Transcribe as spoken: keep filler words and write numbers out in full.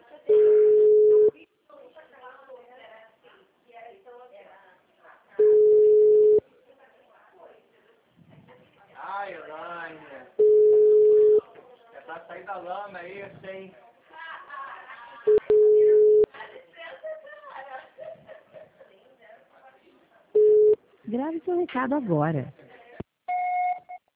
Ai, Elaine. É pra sair da lama aí, eu sei. Grave seu recado agora.